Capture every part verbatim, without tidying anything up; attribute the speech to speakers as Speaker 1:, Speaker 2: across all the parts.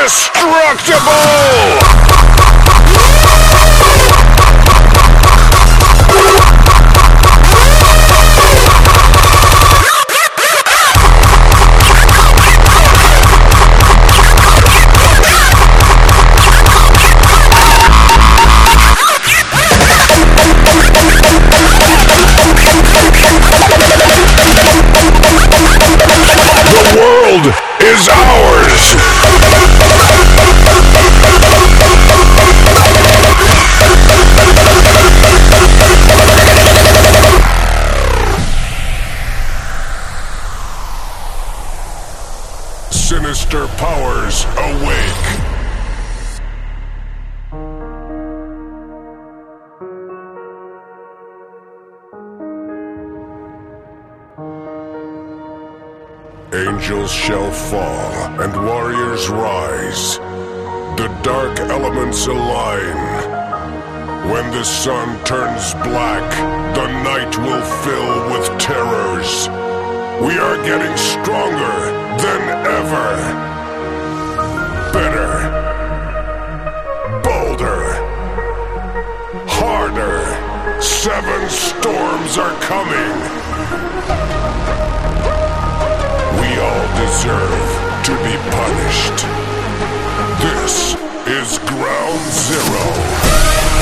Speaker 1: Is ours! Sinister powers awake! Angels shall fall, and warriors rise. The dark elements align. When the sun turns black, the night will fill with terrors. We are getting stronger than ever. Better. Bolder. Harder. Seven storms are coming. We all deserve to be punished. This is Ground Zero.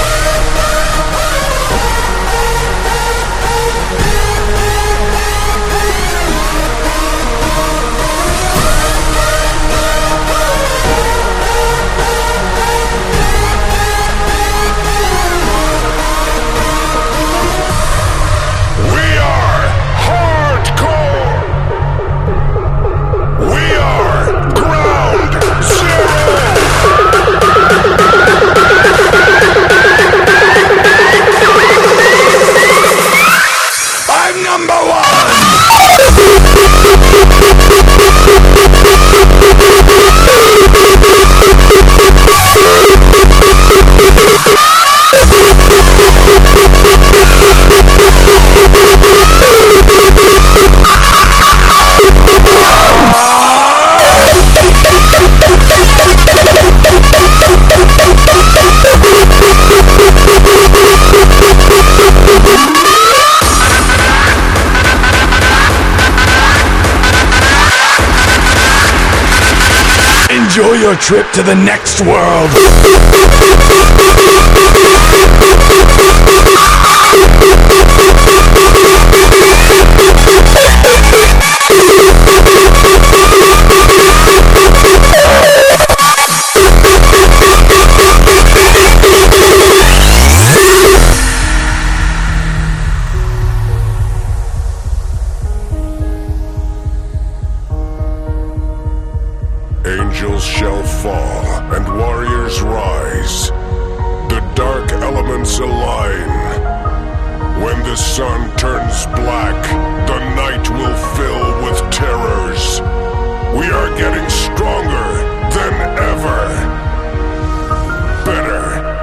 Speaker 1: Enjoy your trip to the next world! Angels shall fall, and warriors rise. The dark elements align. When the sun turns black, the night will fill with terrors. We are getting stronger than ever. Better.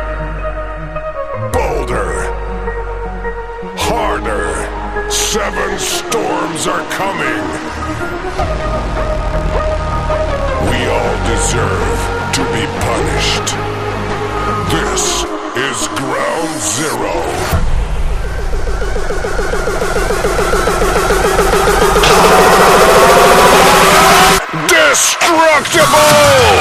Speaker 1: Bolder. Harder. Seven storms are coming. We all deserve to be punished. This is Ground Zero. Destructible!